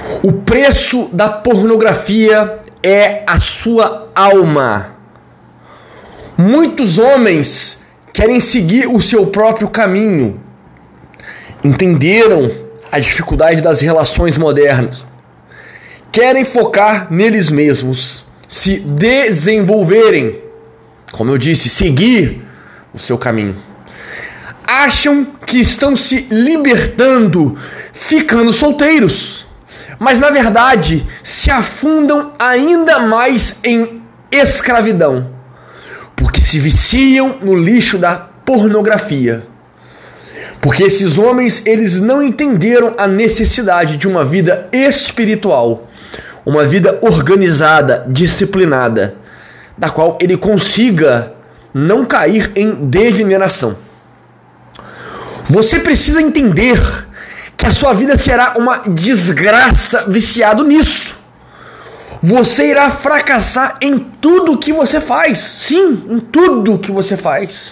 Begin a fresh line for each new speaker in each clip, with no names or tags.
O preço da pornografia é a sua alma. Muitos homens querem seguir o seu próprio caminho. Entenderam a dificuldade das relações modernas. Querem focar neles mesmos, se desenvolverem, como eu disse, seguir o seu caminho. Acham que estão se libertando ficando solteiros, mas na verdade se afundam ainda mais em escravidão, porque se viciam no lixo da pornografia. Porque esses homens, eles não entenderam a necessidade de uma vida espiritual, uma vida organizada, disciplinada, da qual ele consiga não cair em degeneração. Você precisa entender que a sua vida será uma desgraça viciado nisso. Você irá fracassar em tudo que você faz. Sim, em tudo que você faz.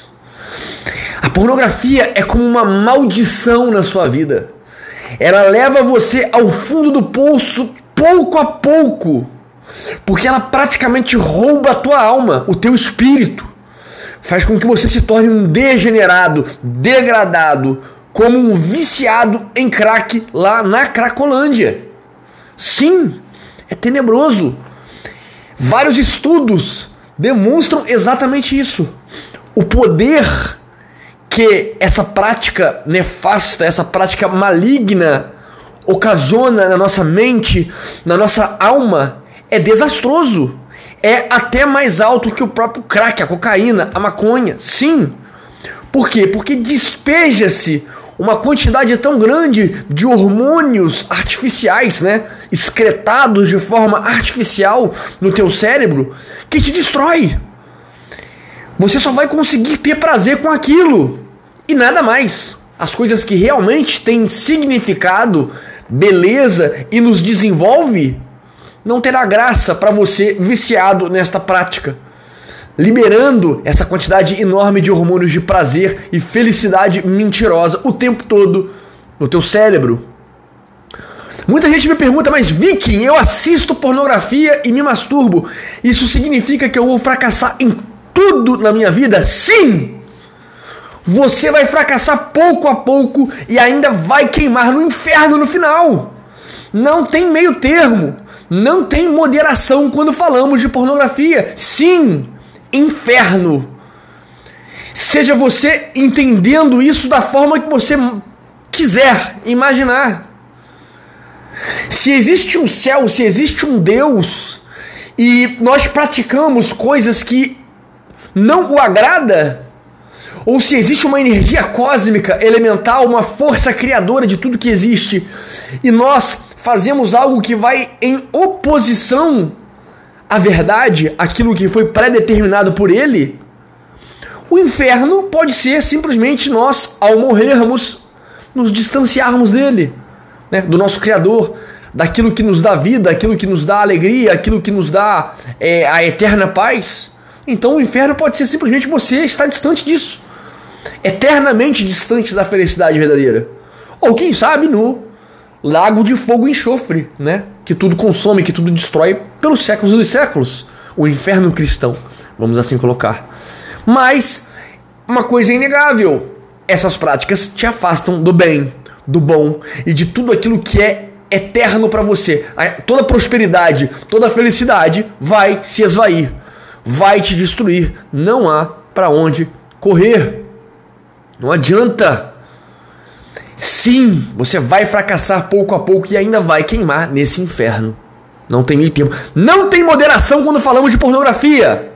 A pornografia é como uma maldição na sua vida. Ela leva você ao fundo do poço pouco a pouco, porque ela praticamente rouba a tua alma, o teu espírito. Faz com que você se torne um degenerado, degradado, como um viciado em crack lá na Cracolândia. Sim, é tenebroso. Vários estudos demonstram exatamente isso. O poder que essa prática nefasta, essa prática maligna ocasiona na nossa mente, na nossa alma, é desastroso. É até mais alto que o próprio crack, a cocaína, a maconha. Sim. Por quê? Porque despeja-se uma quantidade tão grande de hormônios artificiais, né? Excretados de forma artificial no teu cérebro, que te destrói. Você só vai conseguir ter prazer com aquilo e nada mais. As coisas que realmente têm significado, beleza e nos desenvolve, não terá graça para você viciado nesta prática, liberando essa quantidade enorme de hormônios de prazer e felicidade mentirosa o tempo todo no teu cérebro. Muita gente me pergunta, mas Viking, eu assisto pornografia e me masturbo, isso significa que eu vou fracassar em tudo na minha vida? Sim! Você vai fracassar pouco a pouco e ainda vai queimar no inferno no final. Não tem meio termo. Não tem moderação quando falamos de pornografia. Sim, inferno. Seja você entendendo isso da forma que você quiser imaginar. Se existe um céu, se existe um Deus, e nós praticamos coisas que não o agrada, ou se existe uma energia cósmica, elemental, uma força criadora de tudo que existe, e nós fazemos algo que vai em oposição à verdade, aquilo que foi pré-determinado por ele, o inferno pode ser simplesmente nós, ao morrermos, nos distanciarmos dele, né, do nosso Criador, daquilo que nos dá vida, aquilo que nos dá alegria, aquilo que nos dá a eterna paz. Então o inferno pode ser simplesmente você estar distante disso, eternamente distante da felicidade verdadeira. Ou quem sabe no lago de fogo e enxofre, né? Que tudo consome, que tudo destrói pelos séculos dos séculos. O inferno cristão, vamos assim colocar. Mas uma coisa é inegável: essas práticas te afastam do bem, do bom e de tudo aquilo que é eterno para você. Toda prosperidade, toda felicidade vai se esvair, vai te destruir. Não há para onde correr. Não adianta. Sim, você vai fracassar pouco a pouco e ainda vai queimar nesse inferno. Não tem meio termo. Não tem moderação quando falamos de pornografia.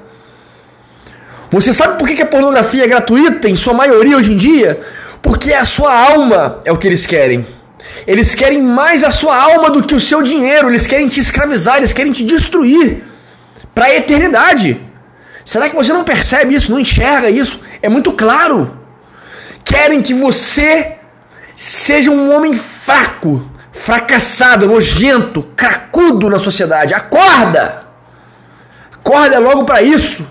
Você sabe por que a pornografia é gratuita em sua maioria hoje em dia? Porque a sua alma é o que eles querem. Eles querem mais a sua alma do que o seu dinheiro. Eles querem te escravizar, eles querem te destruir para a eternidade. Será que você não percebe isso, não enxerga isso? É muito claro. Querem que você seja um homem fraco, fracassado, nojento, cracudo na sociedade. Acorda! Acorda logo para isso.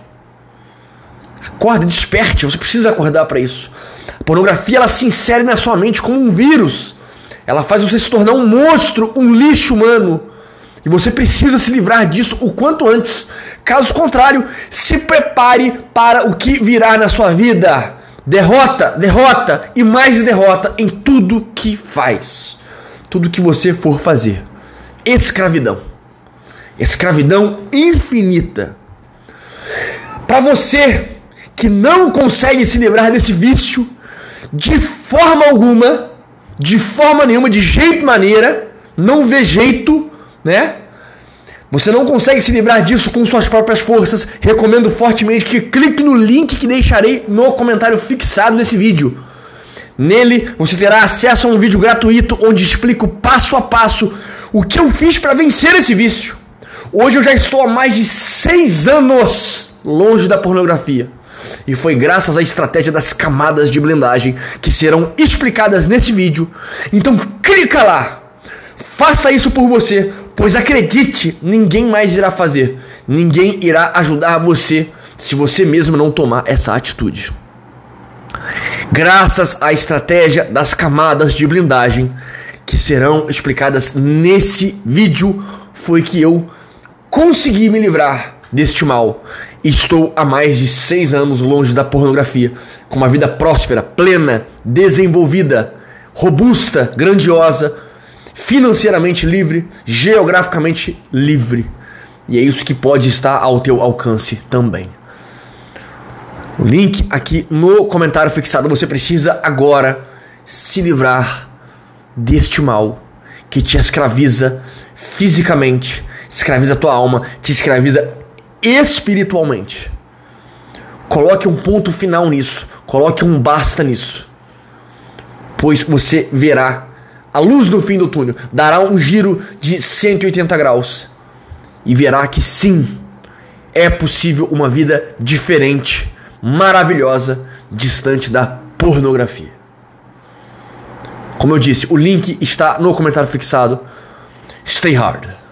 Acorda, desperte, você precisa acordar para isso. A pornografia, ela se insere na sua mente como um vírus. Ela faz você se tornar um monstro, um lixo humano. E você precisa se livrar disso o quanto antes. Caso contrário, se prepare para o que virá na sua vida. Derrota, derrota e mais derrota em tudo que faz. Tudo que você for fazer. Escravidão. Escravidão infinita. Para você que não consegue se livrar desse vício, de forma alguma, de forma nenhuma, de jeito maneira, não vê jeito, né? Você não consegue se livrar disso com suas próprias forças. Recomendo fortemente que clique no link que deixarei no comentário fixado desse vídeo. Nele você terá acesso a um vídeo gratuito onde explico passo a passo o que eu fiz para vencer esse vício. Hoje eu já estou há mais de 6 anos longe da pornografia. E foi graças à estratégia das camadas de blindagem que serão explicadas nesse vídeo. Então clica lá. Faça isso por você, pois acredite, ninguém mais irá fazer. Ninguém irá ajudar você se você mesmo não tomar essa atitude. Graças à estratégia das camadas de blindagem que serão explicadas nesse vídeo, foi que eu consegui me livrar deste mal. Estou há mais de 6 anos longe da pornografia, com uma vida próspera, plena, desenvolvida, robusta, grandiosa, financeiramente livre, geograficamente livre. E é isso que pode estar ao teu alcance também. O link aqui no comentário fixado. Você precisa agora se livrar deste mal que te escraviza fisicamente, escraviza a tua alma, te escraviza espiritualmente. Coloque um ponto final nisso. Coloque um basta nisso. Pois você verá a luz no fim do túnel. Dará um giro de 180 graus. E verá que sim, é possível uma vida diferente, maravilhosa, distante da pornografia. Como eu disse, o link está no comentário fixado. Stay hard.